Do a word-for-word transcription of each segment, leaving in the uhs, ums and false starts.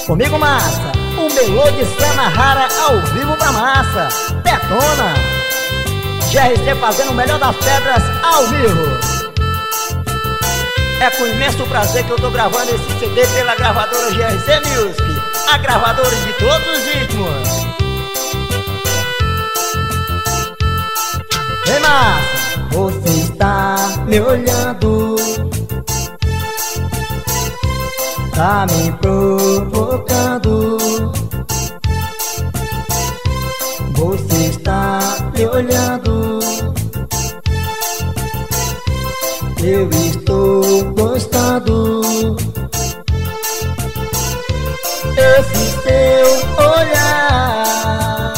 Comigo massa, o melô de Sanahara ao vivo pra massa. Detona, G R C fazendo o melhor das pedras ao vivo. É com imenso prazer que eu tô gravando esse C D pela gravadora G R C Music, a gravadora de todos os ritmos. Vem massa, você está me olhando, tá me provocando. Você está me olhando, eu estou gostando. Esse seu olhar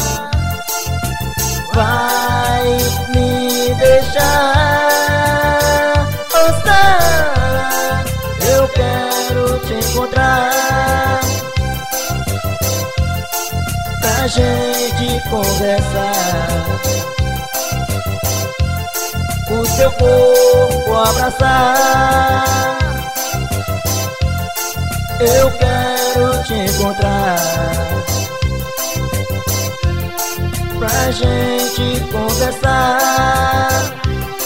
vai me deixar oscilar. Eu quero te encontrar pra gente conversar, o seu corpo abraçar. Eu quero te encontrar pra gente conversar,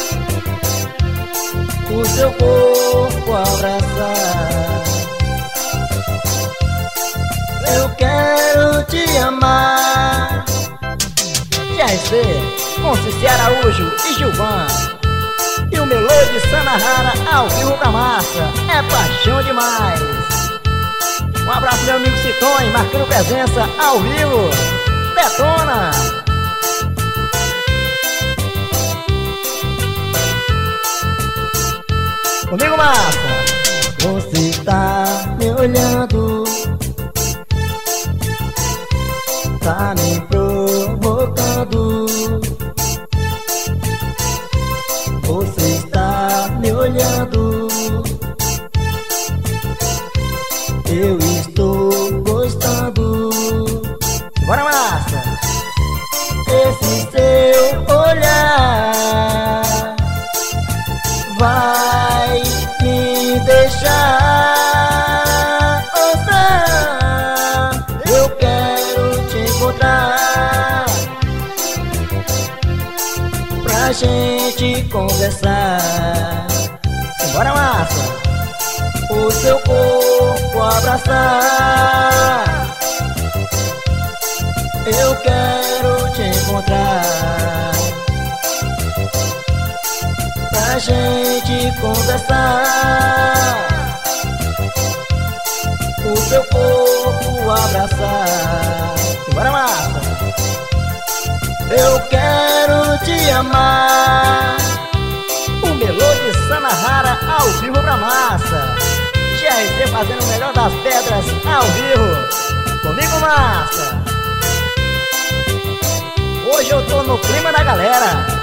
o seu corpo abraçar. Eu quero te amar. G R C, com Cici Araújo e Gilvan, e o melô de Sanahara ao vivo pra massa. É paixão demais. Um abraço meu amigo Citon, marcando presença ao vivo. Detona. Comigo massa, você está me olhando, tá me provocando. Você está me olhando, eu estou gostando. Bora massa, esse seu olhar vai me deixar oscilar. Eu quero te encontrar pra gente conversar. Bora massa, o seu corpo abraçar. Eu quero te encontrar pra gente conversar, o seu corpo abraçar. Bora massa, eu quero te amar. O melô de Sanahara ao vivo pra massa. G R C fazendo o melhor das pedras ao vivo. Comigo massa. Hoje eu tô no clima da galera.